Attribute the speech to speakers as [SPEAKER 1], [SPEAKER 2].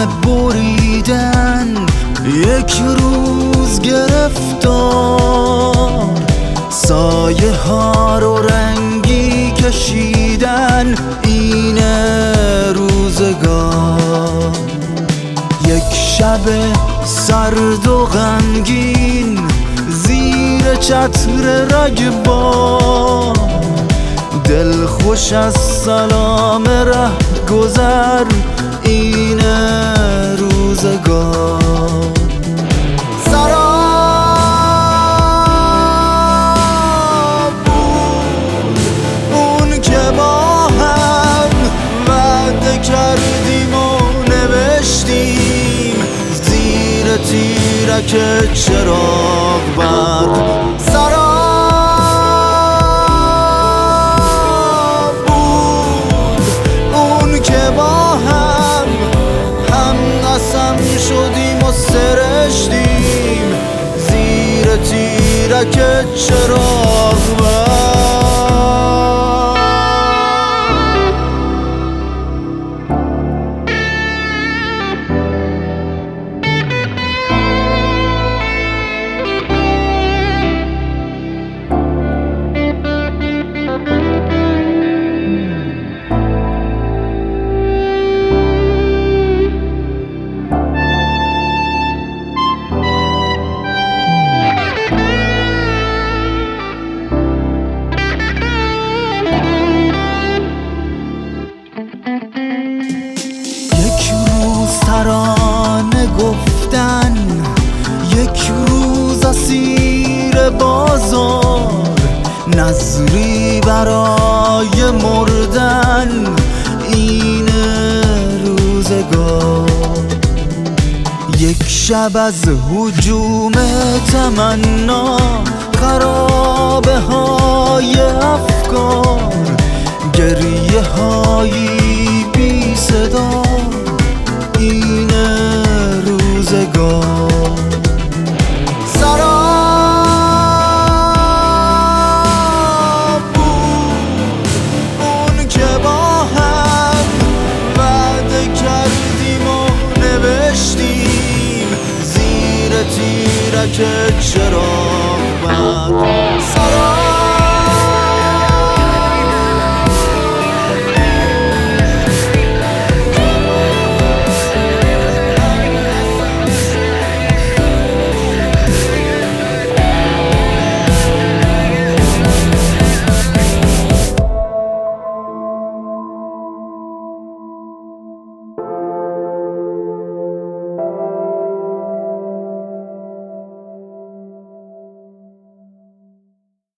[SPEAKER 1] بریدن، یک روز گرفتار، سایه ها رو رنگی کشیدن، این روزگار. یک شب سرد و غمگین زیر چتر رگبار، دل خوش از سلام ره گذر، این روزگار. سراب بود اون که با هم وعده کردیم و نوشتیم زیر تیرک چراغ برق. شدیم و سرشتیم زیر تیرک چراغ ترانه گفتن، یک روز اسیر بازار، نظری برای مردن، این روزگار. یک شب از هجوم تمنا، خرابه های افکار، گریه هایی بی صدا، این روزگار. سراب بود اون که با هم وعده کردیم و نوشتیم زیر تیرک چراغ برق.